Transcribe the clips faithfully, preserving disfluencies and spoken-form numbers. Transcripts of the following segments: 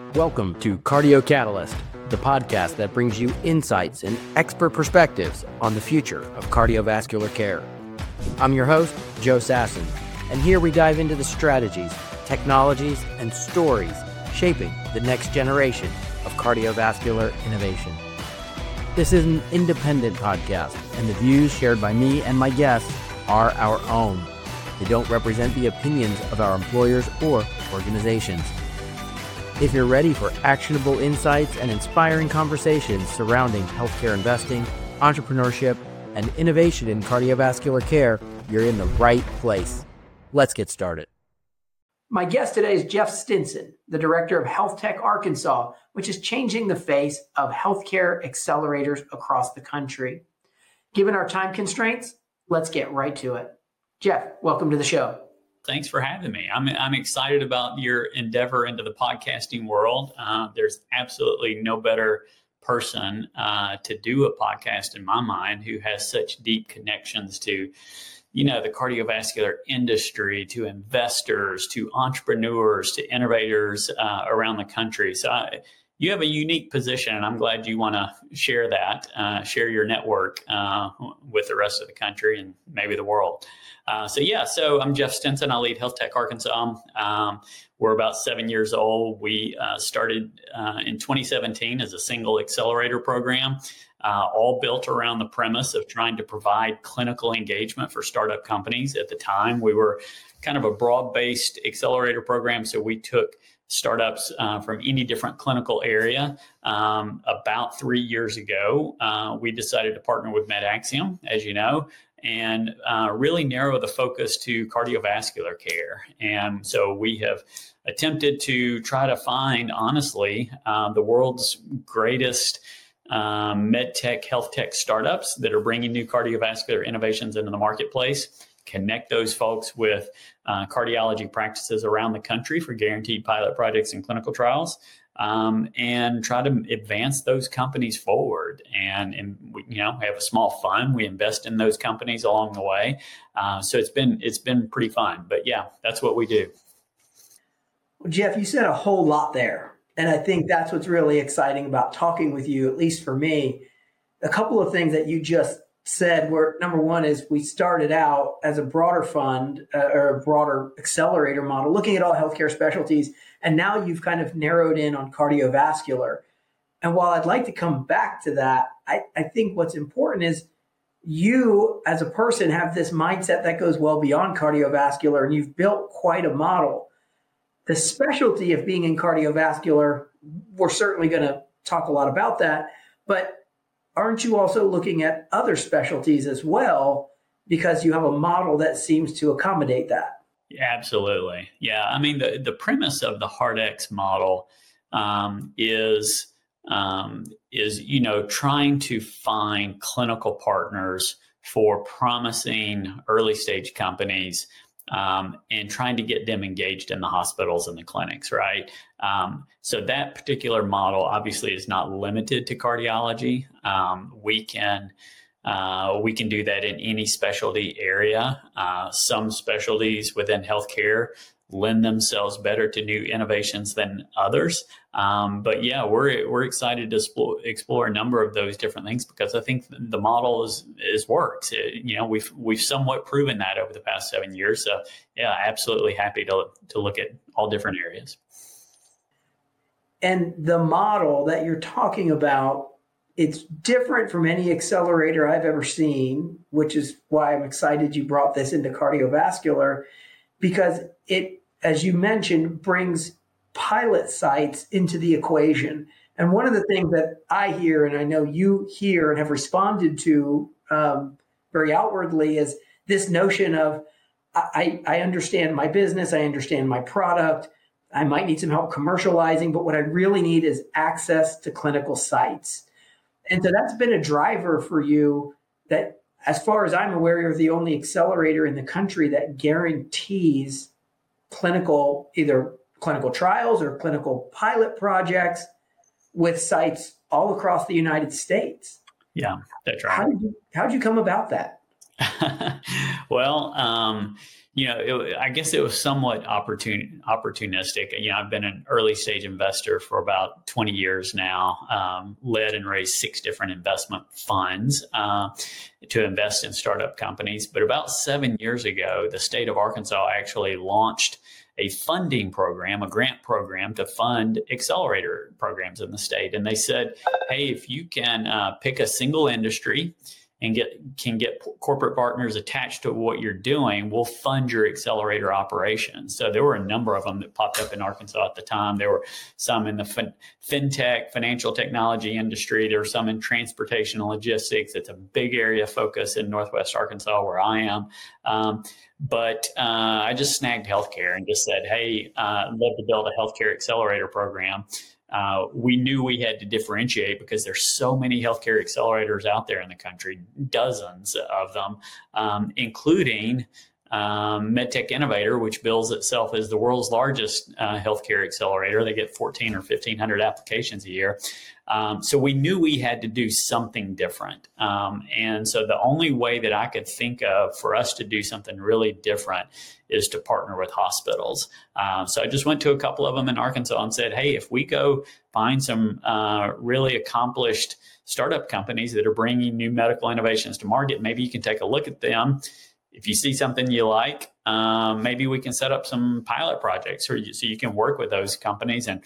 Welcome to Cardio Catalyst, the podcast that brings you insights and expert perspectives on the future of cardiovascular care. I'm your host, Joe Sasson, and here we dive into the strategies, technologies, and stories shaping the next generation of cardiovascular innovation. This is an independent podcast, and the views shared by me and my guests are our own. They don't represent the opinions of our employers or organizations. If you're ready for actionable insights and inspiring conversations surrounding healthcare investing, entrepreneurship, and innovation in cardiovascular care, you're in the right place. Let's get started. My guest today is Jeff Stinson, the director of Health Tech Arkansas, which is changing the face of healthcare accelerators across the country. Given our time constraints, let's get right to it. Jeff, welcome to the show. Thanks for having me. I'm I'm excited about your endeavor into the podcasting world. Uh, there's absolutely no better person uh, to do a podcast in my mind who has such deep connections to, you know, the cardiovascular industry, to investors, to entrepreneurs, to innovators uh, around the country. So I, you have a unique position, and I'm glad you want to share that, uh, share your network uh, with the rest of the country and maybe the world. Uh, so yeah, so I'm Jeff Stinson. I lead Health Tech Arkansas. Um, we're about seven years old. We uh, started uh, in twenty seventeen as a single accelerator program, uh, all built around the premise of trying to provide clinical engagement for startup companies. At the time, we were kind of a broad-based accelerator program, so we took startups uh, from any different clinical area. Um, about three years ago, uh, we decided to partner with MedAxiom, as you know, and uh, really narrow the focus to cardiovascular care. And so we have attempted to try to find, honestly, uh, the world's greatest um, med tech, health tech startups that are bringing new cardiovascular innovations into the marketplace, connect those folks with uh, cardiology practices around the country for guaranteed pilot projects and clinical trials, um, and try to advance those companies forward. And, and we, you know, we have a small fund. We invest in those companies along the way. Uh, so it's been it's been pretty fun. But yeah, that's what we do. Well, Jeff, you said a whole lot there. And I think that's what's really exciting about talking with you, at least for me. A couple of things that you just said were, number one is we started out as a broader fund uh, or a broader accelerator model, looking at all healthcare specialties. And now you've kind of narrowed in on cardiovascular. And while I'd like to come back to that, I, I think what's important is you as a person have this mindset that goes well beyond cardiovascular, and you've built quite a model. The specialty of being in cardiovascular, we're certainly going to talk a lot about that, but aren't you also looking at other specialties as well, because you have a model that seems to accommodate that? Yeah, absolutely. Yeah. I mean, the, the premise of the HeartX model um, is, um, is, you know, trying to find clinical partners for promising early stage companies um, and trying to get them engaged in the hospitals and the clinics, right? Um, so that particular model obviously is not limited to cardiology. Um, we can uh, we can do that in any specialty area. Uh, some specialties within healthcare lend themselves better to new innovations than others. Um, but yeah, we're we're excited to explore, explore a number of those different things because I think the model is is works. It, you know, we've we've somewhat proven that over the past seven years. So yeah, absolutely happy to to look at all different areas. And the model that you're talking about, it's different from any accelerator I've ever seen, which is why I'm excited you brought this into cardiovascular, because it, as you mentioned, brings pilot sites into the equation. And one of the things that I hear, and I know you hear and have responded to um, very outwardly, is this notion of, I, I understand my business, I understand my product, I might need some help commercializing, but what I really need is access to clinical sites. And so that's been a driver for you that, as far as I'm aware, you're the only accelerator in the country that guarantees clinical, either clinical trials or clinical pilot projects with sites all across the United States. Yeah, that's right. How did you, how did you come about that? Well, um, you know, it, I guess it was somewhat opportun, opportunistic. You know, I've been an early stage investor for about twenty years now, um, led and raised six different investment funds uh, to invest in startup companies. But about seven years ago, the state of Arkansas actually launched a funding program, a grant program to fund accelerator programs in the state. And they said, hey, if you can uh, pick a single industry and get can get corporate partners attached to what you're doing, we'll fund your accelerator operations. So there were a number of them that popped up in Arkansas at the time. There were some in the fin- fintech, financial technology industry. There were some in transportation and logistics. It's a big area of focus in Northwest Arkansas where I am. Um, but uh, I just snagged healthcare and just said, hey, uh, I'd love to build a healthcare accelerator program. Uh, we knew we had to differentiate because there's so many healthcare accelerators out there in the country, dozens of them, um, including um, MedTech Innovator, which bills itself as the world's largest uh, healthcare accelerator. They get fourteen or fifteen hundred applications a year. Um, so we knew we had to do something different. Um, and so the only way that I could think of for us to do something really different is to partner with hospitals. Um, so I just went to a couple of them in Arkansas and said, hey, if we go find some uh, really accomplished startup companies that are bringing new medical innovations to market, maybe you can take a look at them. If you see something you like, um, maybe we can set up some pilot projects or you, so you can work with those companies. And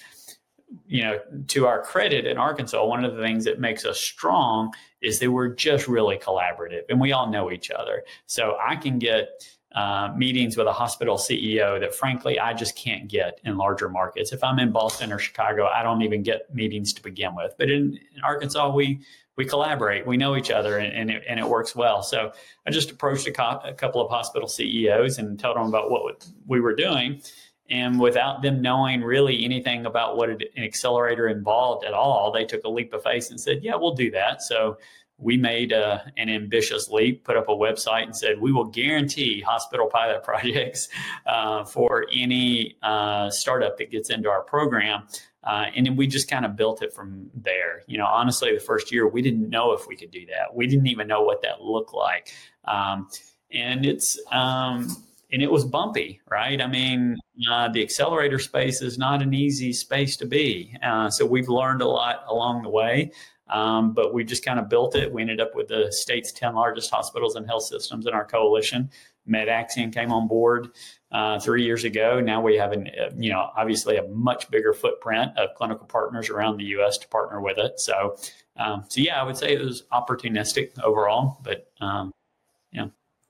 you know, to our credit in Arkansas, one of the things that makes us strong is that we're just really collaborative and we all know each other. So I can get uh, meetings with a hospital C E O that frankly, I just can't get in larger markets. If I'm in Boston or Chicago, I don't even get meetings to begin with. But in, in Arkansas, we we collaborate, we know each other and, and, it, and it works well. So I just approached a, co- a couple of hospital C E Os and told them about what we were doing. And without them knowing really anything about what an accelerator involved at all, they took a leap of faith and said, yeah, we'll do that. So we made a, an ambitious leap, put up a website and said, we will guarantee hospital pilot projects uh, for any uh, startup that gets into our program. Uh, and then we just kind of built it from there. You know, honestly, the first year, we didn't know if we could do that. We didn't even know what that looked like. Um, and it's... Um, And it was bumpy, right? I mean, uh, the accelerator space is not an easy space to be. Uh, so we've learned a lot along the way, um, but we just kind of built it. We ended up with the state's ten largest hospitals and health systems in our coalition. MedAxion came on board uh, three years ago. Now we have, an, uh, you know, obviously a much bigger footprint of clinical partners around the U S to partner with it. So, um, so yeah, I would say it was opportunistic overall, but um, yeah.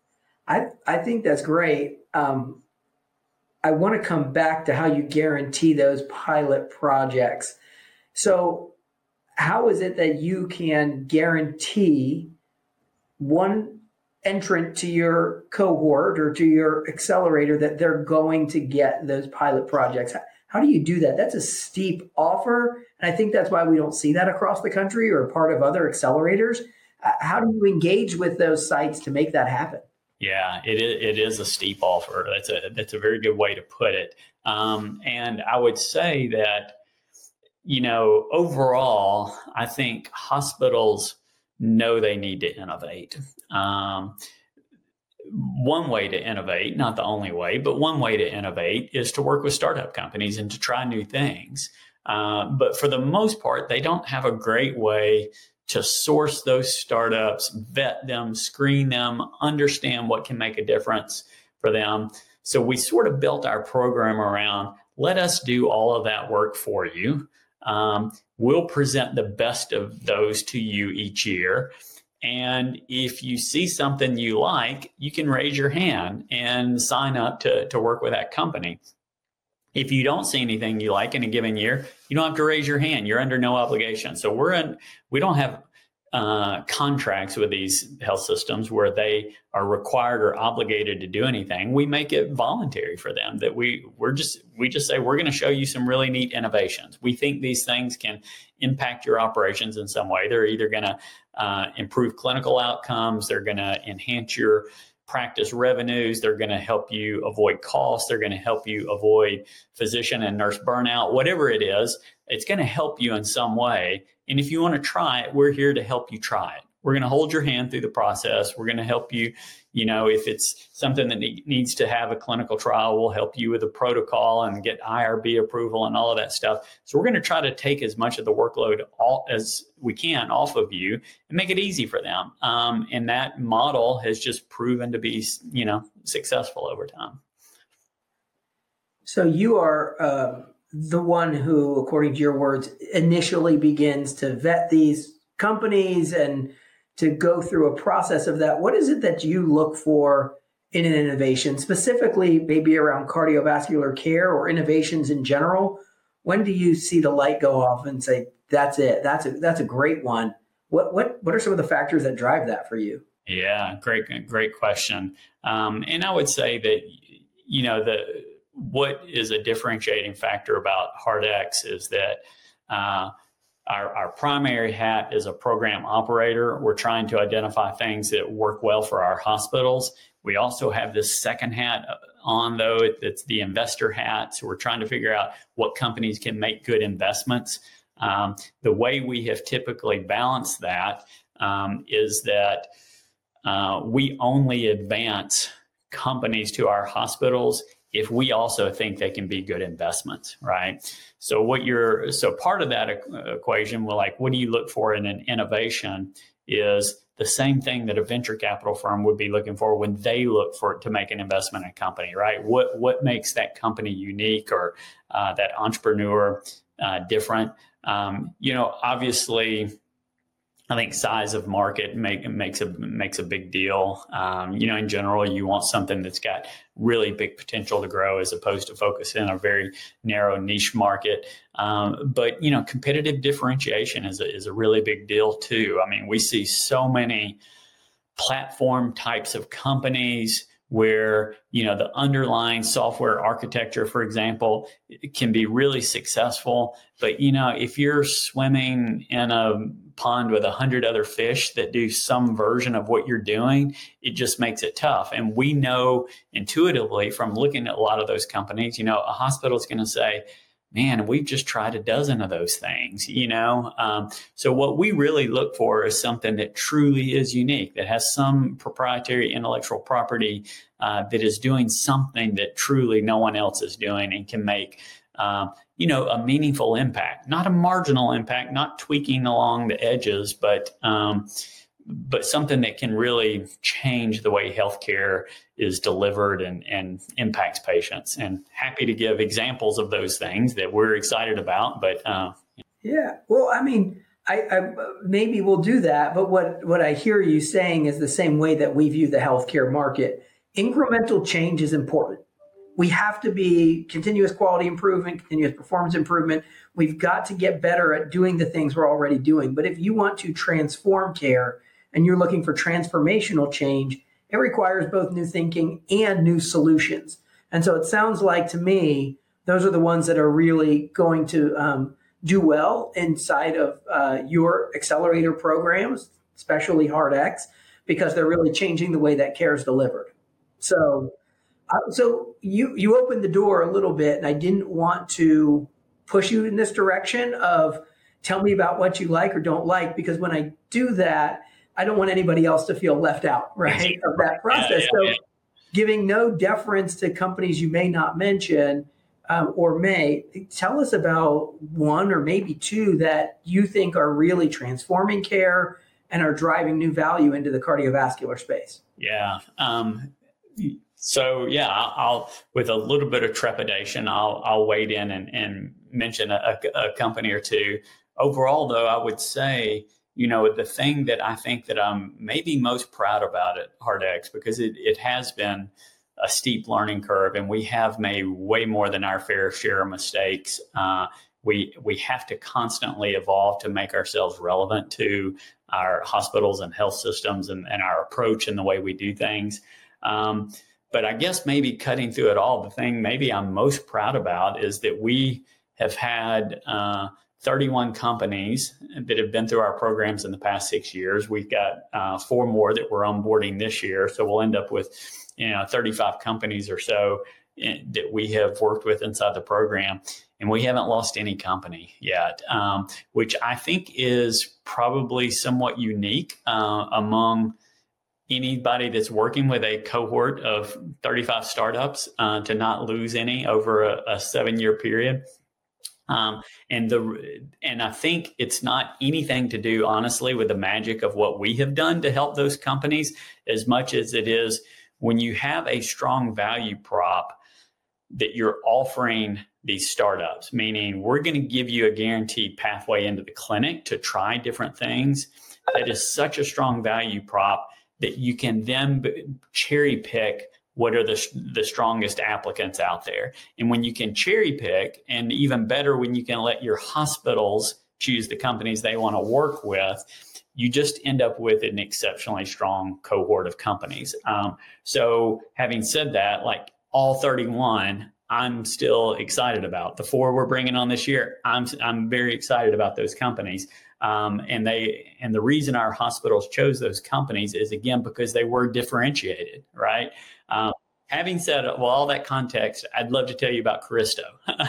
I, I think that's great. Um, I want to come back to how you guarantee those pilot projects. So how is it that you can guarantee one entrant to your cohort or to your accelerator that they're going to get those pilot projects? How do you do that? That's a steep offer. And I think that's why we don't see that across the country or part of other accelerators. How do you engage with those sites to make that happen? Yeah, it is, it is a steep offer. That's a that's a very good way to put it. Um, and I would say that, you know, overall, I think hospitals know they need to innovate. Um, one way to innovate, not the only way, but one way to innovate is to work with startup companies and to try new things. Uh, but for the most part, they don't have a great way to source those startups, vet them, screen them, understand what can make a difference for them. So we sort of built our program around, let us do all of that work for you. Um, we'll present the best of those to you each year. And if you see something you like, you can raise your hand and sign up to, to work with that company. If you don't see anything you like in a given year, you don't have to raise your hand. You're under no obligation. So we're in, we don't have uh, contracts with these health systems where they are required or obligated to do anything. We make it voluntary for them that we, we're just, we just say, we're going to show you some really neat innovations. We think these things can impact your operations in some way. They're either going to uh, improve clinical outcomes. They're going to enhance your practice revenues. They're going to help you avoid costs. They're going to help you avoid physician and nurse burnout, whatever it is, it's going to help you in some way. And if you want to try it, we're here to help you try it. We're going to hold your hand through the process. We're going to help you. You know, if it's something that ne- needs to have a clinical trial, we'll help you with a protocol and get I R B approval and all of that stuff. So we're going to try to take as much of the workload all as we can off of you and make it easy for them. Um, and that model has just proven to be, you know, successful over time. So you are uh, the one who, according to your words, initially begins to vet these companies and to go through a process of that. What is it that you look for in an innovation, specifically maybe around cardiovascular care or innovations in general? When do you see the light go off and say, that's it, that's a, that's a great one? What, what, what are some of the factors that drive that for you? Yeah, great, great question. Um, and I would say that, you know, the what is a differentiating factor about HeartX is that uh, Our, our primary hat is a program operator. We're trying to identify things that work well for our hospitals. We also have this second hat on, though. It's the investor hat. So we're trying to figure out what companies can make good investments. Um, the way we have typically balanced that um, is that uh, we only advance companies to our hospitals if we also think they can be good investments, right? So what you're, so part of that equation, well, like, what do you look for in an innovation is the same thing that a venture capital firm would be looking for when they look for to make an investment in a company, right? What, what makes that company unique or uh, that entrepreneur uh, different? Um, you know, obviously, I think size of market make, makes a makes a big deal. Um, you know, in general, you want something that's got really big potential to grow as opposed to focus in a very narrow niche market. Um, but, you know, competitive differentiation is a, is a really big deal, too. I mean, we see so many platform types of companies where, you know, the underlying software architecture, for example, can be really successful. But, you know, if you're swimming in a pond with a hundred other fish that do some version of what you're doing, it just makes it tough. And we know intuitively from looking at a lot of those companies, you know, a hospital is going to say, man, we've just tried a dozen of those things, you know? Um, so what we really look for is something that truly is unique, that has some proprietary intellectual property uh, that is doing something that truly no one else is doing and can make, um, you know, a meaningful impact, not a marginal impact, not tweaking along the edges, but um, but something that can really change the way healthcare is delivered and, and impacts patients. And happy to give examples of those things that we're excited about. But uh, yeah, well, I mean, I, I maybe we'll do that. But what what I hear you saying is the same way that we view the healthcare market. Incremental change is important. We have to be continuous quality improvement, continuous performance improvement. We've got to get better at doing the things we're already doing. But if you want to transform care and you're looking for transformational change, it requires both new thinking and new solutions. And so it sounds like to me, those are the ones that are really going to um, do well inside of uh, your accelerator programs, especially HeartX, because they're really changing the way that care is delivered. So Uh, so you you opened the door a little bit, and I didn't want to push you in this direction of tell me about what you like or don't like, because when I do that, I don't want anybody else to feel left out, right, of that process. Yeah, yeah, so yeah. Giving no deference to companies you may not mention um, or may, tell us about one or maybe two that you think are really transforming care and are driving new value into the cardiovascular space. Yeah. Um, So yeah, I'll, with a little bit of trepidation, I'll, I'll wade in and, and mention a, a company or two. Overall, though, I would say, you know, the thing that I think that I'm maybe most proud about at HeartX, because it, it has been a steep learning curve and we have made way more than our fair share of mistakes. Uh, we, we have to constantly evolve to make ourselves relevant to our hospitals and health systems and, and our approach and the way we do things. Um, But I guess maybe cutting through it all, the thing maybe I'm most proud about is that we have had uh, thirty-one companies that have been through our programs in the past six years. We've got uh, four more that we're onboarding this year. So we'll end up with, you know, thirty-five companies or so in, that we have worked with inside the program. and we haven't lost any company yet, um, which I think is probably somewhat unique uh, among anybody that's working with a cohort of thirty-five startups uh, to not lose any over a, a seven-year period. Um, and the and I think it's not anything to do, honestly, with the magic of what we have done to help those companies, as much as it is when you have a strong value prop that you're offering these startups, meaning we're going to give you a guaranteed pathway into the clinic to try different things. That is such a strong value prop that you can then cherry pick what are the, the strongest applicants out there. And when you can cherry pick, and even better, when you can let your hospitals choose the companies they want to work with, you just end up with an exceptionally strong cohort of companies. Um, so having said that, like all thirty-one, I'm still excited about. The four we're bringing on this year, I'm I'm very excited about those companies. Um, and they and the reason our hospitals chose those companies is, again, because they were differentiated, right? Um, having said, well, all that context, I'd love to tell you about Caristo,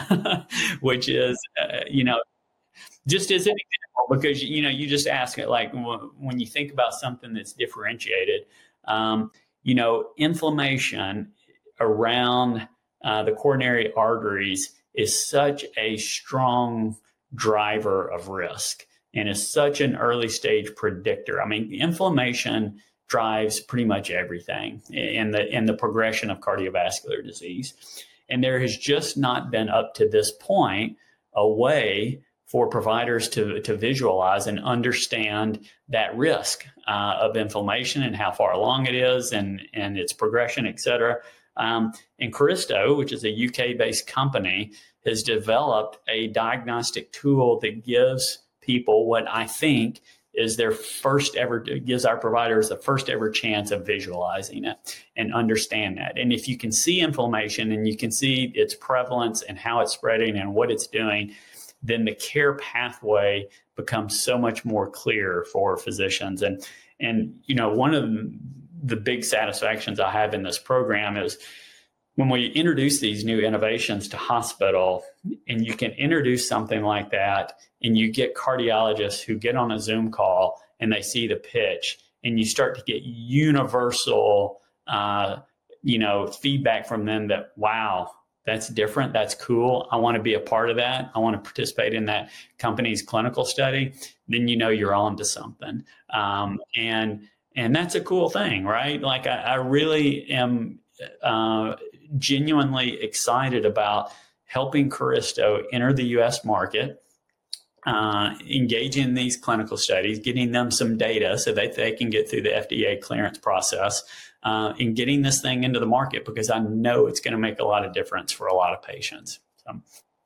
which is, uh, you know, just as an example, because, you know, you just ask it, like, w- when you think about something that's differentiated, um, you know, inflammation around uh, the coronary arteries is such a strong driver of risk and is such an early stage predictor. I mean, inflammation drives pretty much everything in the in the progression of cardiovascular disease. And there has just not been, up to this point, a way for providers to, to visualize and understand that risk uh, of inflammation and how far along it is and, and its progression, et cetera. Um, and Caristo, which is a U K-based company, has developed a diagnostic tool that gives people what I think is their first ever, gives our providers the first ever chance of visualizing it and understand that. And if you can see inflammation and you can see its prevalence and how it's spreading and what it's doing, then the care pathway becomes so much more clear for physicians. And, and you know, one of the big satisfactions I have in this program is when we introduce these new innovations to hospital, and you can introduce something like that, and you get cardiologists who get on a Zoom call and they see the pitch, and you start to get universal, uh, you know, feedback from them that, wow, that's different. That's cool. I want to be a part of that. I want to participate in that company's clinical study. Then you know you're on to something. Um, and and that's a cool thing, right? Like I, I really am uh, genuinely excited about helping Caristo enter the U S market, uh, engage in these clinical studies, getting them some data so that they can get through the F D A clearance process, uh, and getting this thing into the market, because I know it's going to make a lot of difference for a lot of patients. So.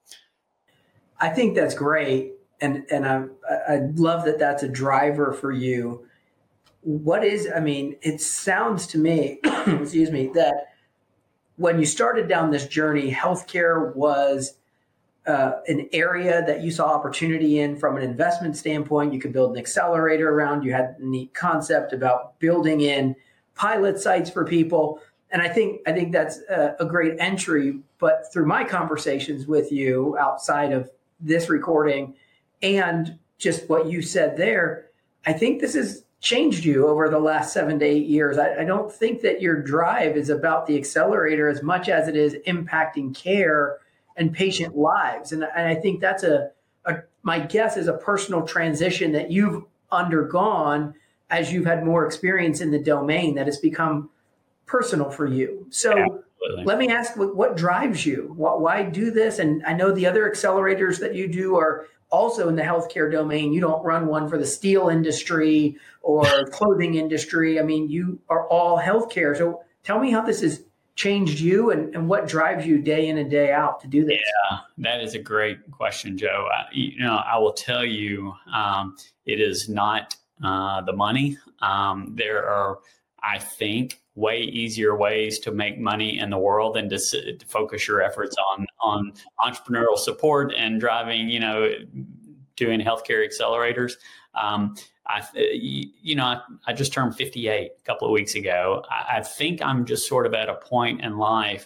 I think that's great. And, and I, I love that that's a driver for you. What is, I mean, it sounds to me, excuse me, that when you started down this journey, healthcare was uh, an area that you saw opportunity in from an investment standpoint. You could build an accelerator around. You had a neat concept about building in pilot sites for people. And I think I think that's a, a great entry. But through my conversations with you outside of this recording and just what you said there, I think this has changed you over the last seven to eight years. I, I don't think that your drive is about the accelerator as much as it is impacting care and patient lives. And, and I think that's a, a, my guess is a personal transition that you've undergone as you've had more experience in the domain that has become personal for you. So Absolutely. Let me ask, what, what drives you? What, why do this? And I know the other accelerators that you do are also in the healthcare domain. You don't run one for the steel industry or clothing industry. I mean, you are all healthcare. So tell me how this has changed you and, and what drives you day in and day out to do this. Yeah, that is a great question, Joe. I, you know, I will tell you, um, it is not uh, the money. Um, there are, I think, way easier ways to make money in the world than to, to focus your efforts on on entrepreneurial support and driving, you know, doing healthcare accelerators. Um, I, you know, I, I just turned fifty-eight a couple of weeks ago. I, I think I'm just sort of at a point in life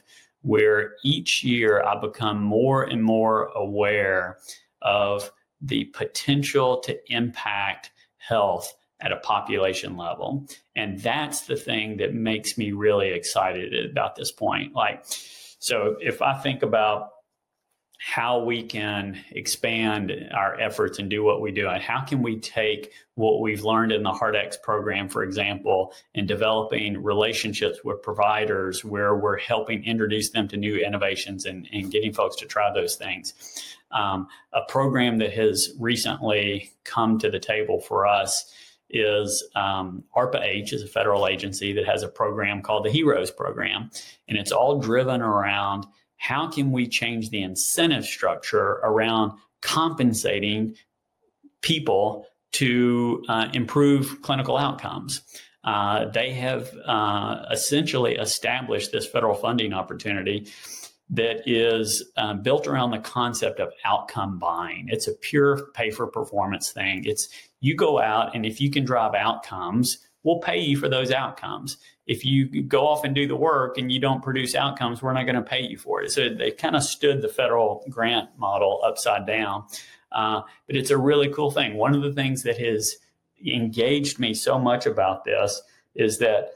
where each year I become more and more aware of the potential to impact health at a population level. And that's the thing that makes me really excited about this point. Like, so if I think about how we can expand our efforts and do what we do, and how can we take what we've learned in the HeartX program, for example, in developing relationships with providers where we're helping introduce them to new innovations and, and getting folks to try those things. Um, a program that has recently come to the table for us is um, ARPA-H is a federal agency that has a program called the HEROES program. And it's all driven around how can we change the incentive structure around compensating people to uh, improve clinical outcomes. Uh, they have uh, essentially established this federal funding opportunity that is uh, built around the concept of outcome buying. It's a pure pay for performance thing. It's you go out, and if you can drive outcomes, we'll pay you for those outcomes. If you go off and do the work and you don't produce outcomes, we're not going to pay you for it. So they kind of stood the federal grant model upside down. Uh, but it's a really cool thing. One of the things that has engaged me so much about this is that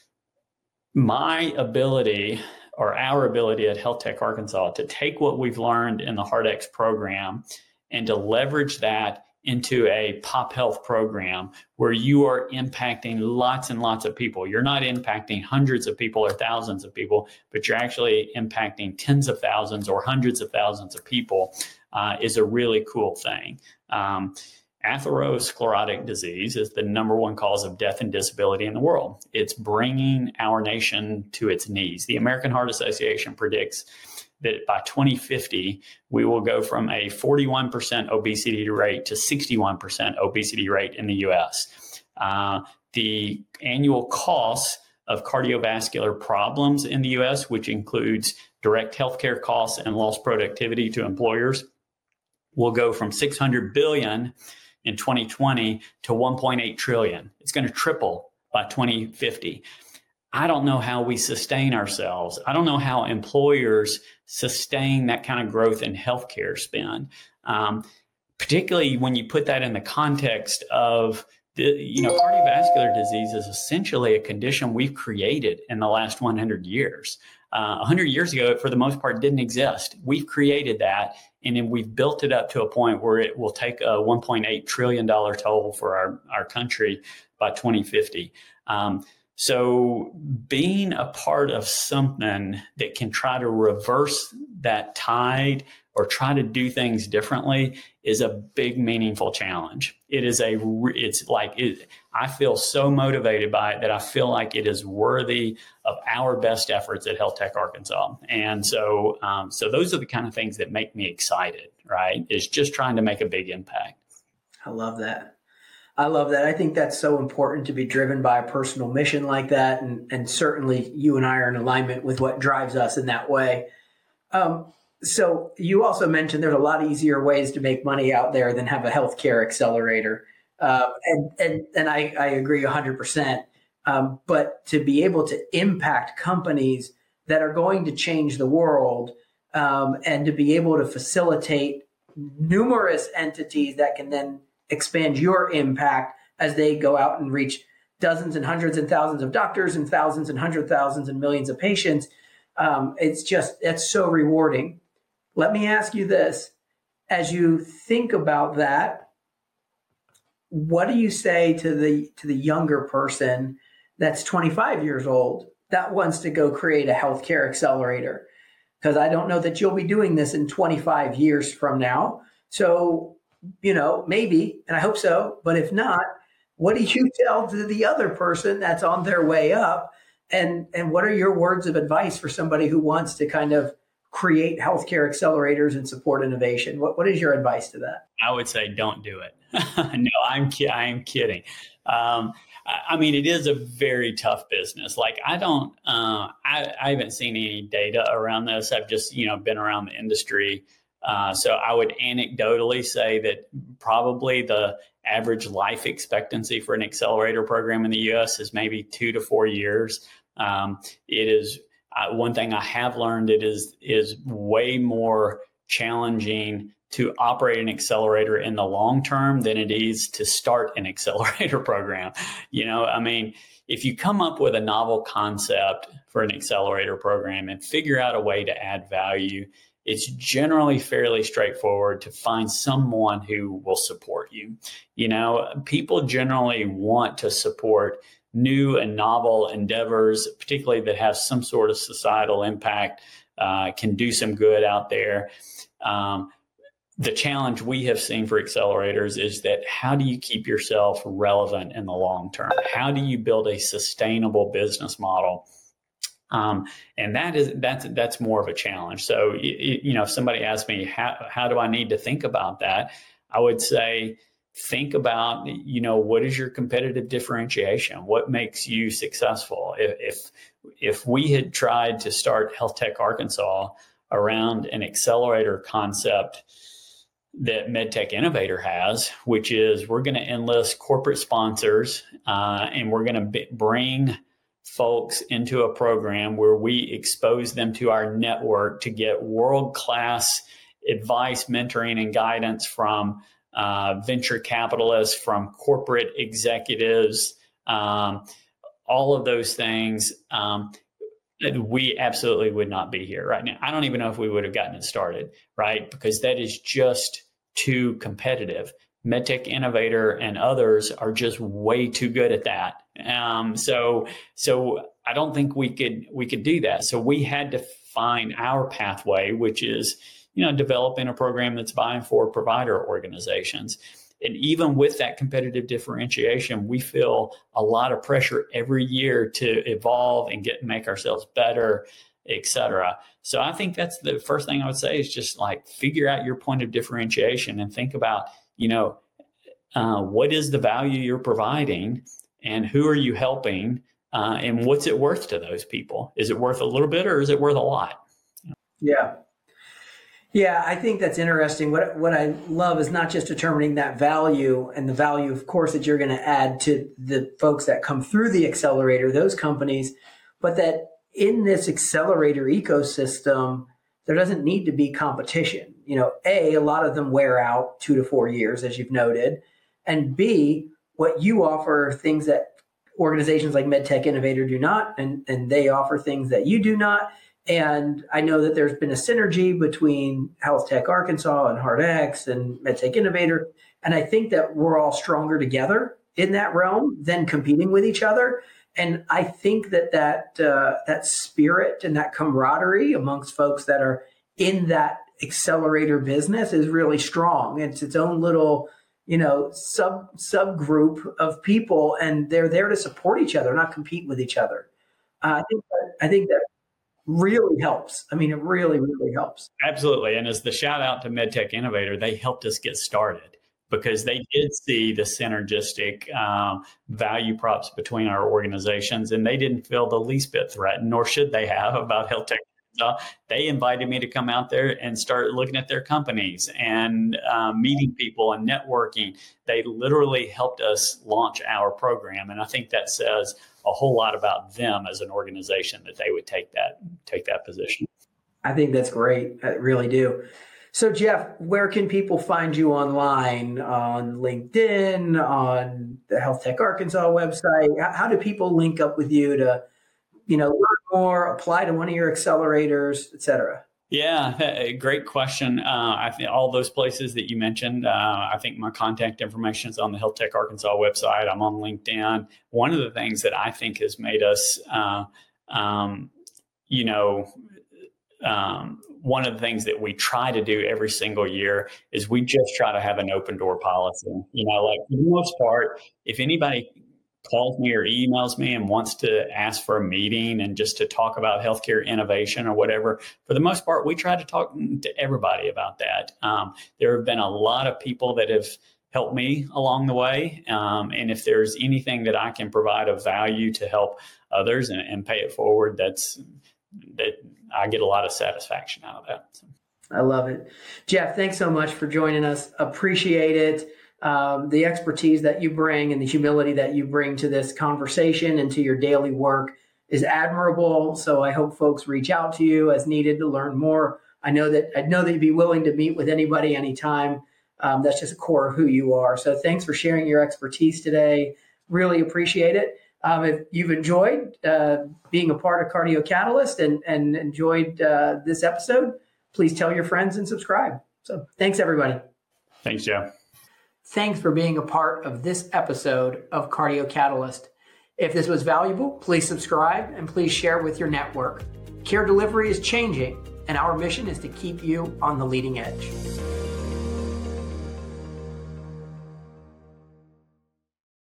my ability or our ability at Health Tech Arkansas to take what we've learned in the HeartX program and to leverage that into a pop health program where you are impacting lots and lots of people. You're not impacting hundreds of people or thousands of people, but you're actually impacting tens of thousands or hundreds of thousands of people uh, is a really cool thing. Um, Atherosclerotic disease is the number one cause of death and disability in the world. It's bringing our nation to its knees. The American Heart Association predicts that by twenty fifty, we will go from a forty-one percent obesity rate to sixty-one percent obesity rate in the U S. Uh, the annual costs of cardiovascular problems in the U S, which includes direct healthcare costs and lost productivity to employers, will go from six hundred billion dollars in twenty twenty to one point eight trillion dollars. It's going to triple by twenty fifty. I don't know how we sustain ourselves. I don't know how employers sustain that kind of growth in healthcare spend, um, particularly when you put that in the context of the, you know, cardiovascular disease is essentially a condition we've created in the last one hundred years. Uh, one hundred years ago, it, for the most part, didn't exist. We've created that, and then we've built it up to a point where it will take a one point eight trillion dollars toll for our, our country by twenty fifty. Um, So being a part of something that can try to reverse that tide or try to do things differently is a big, meaningful challenge. It is a, it's like, it, I feel so motivated by it that I feel like it is worthy of our best efforts at Health Tech Arkansas. And so, um, so those are the kind of things that make me excited, right? Is just trying to make a big impact. I love that. I love that. I think that's so important to be driven by a personal mission like that. And, and certainly you and I are in alignment with what drives us in that way. Um, so you also mentioned there's a lot easier ways to make money out there than have a healthcare accelerator. Uh, and, and, and I, I agree one hundred percent. Um, but to be able to impact companies that are going to change the world um, and to be able to facilitate numerous entities that can then expand your impact as they go out and reach dozens and hundreds and thousands of doctors and thousands and hundred thousands and millions of patients. Um, it's just, it's so rewarding. Let me ask you this. As you think about that, what do you say to the, to the younger person that's twenty-five years old that wants to go create a healthcare accelerator? Because I don't know that you'll be doing this in twenty-five years from now. So, you know, maybe, and I hope so, but if not, what do you tell to the other person that's on their way up? And, and what are your words of advice for somebody who wants to kind of create healthcare accelerators and support innovation? What, what is your advice to that? I would say, don't do it. No, I'm, ki- I'm kidding. Um, I mean, it is a very tough business. Like I don't, uh, I, I haven't seen any data around this. I've just, you know, been around the industry. Uh, so I would anecdotally say that probably the average life expectancy for an accelerator program in the U S is maybe two to four years. Um, it is, I, one thing I have learned it is is way more challenging to operate an accelerator in the long term than it is to start an accelerator program. You know, I mean, if you come up with a novel concept for an accelerator program and figure out a way to add value, it's generally fairly straightforward to find someone who will support you. You know, people generally want to support new and novel endeavors, particularly that have some sort of societal impact, uh, can do some good out there. Um, the challenge we have seen for accelerators is that how do you keep yourself relevant in the long term? How do you build a sustainable business model? Um, and that is that's that's more of a challenge. So, you, you know, if somebody asks me, how, how do I need to think about that? I would say, think about, you know, what is your competitive differentiation? What makes you successful? If if, if we had tried to start Health Tech Arkansas around an accelerator concept that MedTech Innovator has, which is we're going to enlist corporate sponsors uh, and we're going to b- bring folks into a program where we expose them to our network to get world-class advice, mentoring, and guidance from uh, venture capitalists, from corporate executives, um, all of those things. Um, we absolutely would not be here right now. I don't even know if we would have gotten it started, right? Because that is just too competitive. MedTech Innovator and others are just way too good at that. Um, so, so I don't think we could we could do that. So we had to find our pathway, which is, you know, developing a program that's vying for provider organizations. And even with that competitive differentiation, we feel a lot of pressure every year to evolve and get make ourselves better, et cetera. So I think that's the first thing I would say is just like figure out your point of differentiation and think about, you know, uh, what is the value you're providing and who are you helping uh, and what's it worth to those people? Is it worth a little bit or is it worth a lot? Yeah. Yeah, I think that's interesting. What what I love is not just determining that value and the value, of course, that you're going to add to the folks that come through the accelerator, those companies, but that in this accelerator ecosystem, there doesn't need to be competition. You know, A, a lot of them wear out two to four years, as you've noted. And B, what you offer are things that organizations like MedTech Innovator do not, and, and they offer things that you do not. And I know that there's been a synergy between Health Tech Arkansas and HeartX and MedTech Innovator. And I think that we're all stronger together in that realm than competing with each other. And I think that that, uh, that spirit and that camaraderie amongst folks that are in that accelerator business is really strong. It's its own little, you know, sub subgroup of people, and they're there to support each other, not compete with each other. Uh, I think that, I think that really helps. I mean, it really, really helps. Absolutely. And as the shout out to MedTech Innovator, they helped us get started because they did see the synergistic um, value props between our organizations, and they didn't feel the least bit threatened, nor should they have, about Health Tech. Uh, they invited me to come out there and start looking at their companies and uh, meeting people and networking. They literally helped us launch our program. And I think that says a whole lot about them as an organization that they would take that take that position. I think that's great. I really do. So, Jeff, where can people find you online? On LinkedIn, on the Health Tech Arkansas website? How do people link up with you to, you know, learn more, apply to one of your accelerators, et cetera? Yeah, great question. Uh, I think all those places that you mentioned, uh, I think my contact information is on the Health Tech Arkansas website. I'm on LinkedIn. One of the things that I think has made us, uh, um, you know, um, one of the things that we try to do every single year is we just try to have an open door policy. You know, like for the most part, if anybody calls me or emails me and wants to ask for a meeting and just to talk about healthcare innovation or whatever, for the most part, we try to talk to everybody about that. Um, there have been a lot of people that have helped me along the way. Um, and if there's anything that I can provide of value to help others and, and pay it forward, that's that I get a lot of satisfaction out of that. So. I love it. Jeff, thanks so much for joining us. Appreciate it. Um, the expertise that you bring and the humility that you bring to this conversation and to your daily work is admirable. So I hope folks reach out to you as needed to learn more. I know that I know that you'd be willing to meet with anybody anytime. Um, that's just a core of who you are. So thanks for sharing your expertise today. Really appreciate it. Um, if you've enjoyed uh, being a part of Cardio Catalyst and, and enjoyed uh, this episode, please tell your friends and subscribe. So thanks, everybody. Thanks, Joe. Thanks for being a part of this episode of Cardio Catalyst. If this was valuable, please subscribe and please share with your network. Care delivery is changing, and our mission is to keep you on the leading edge.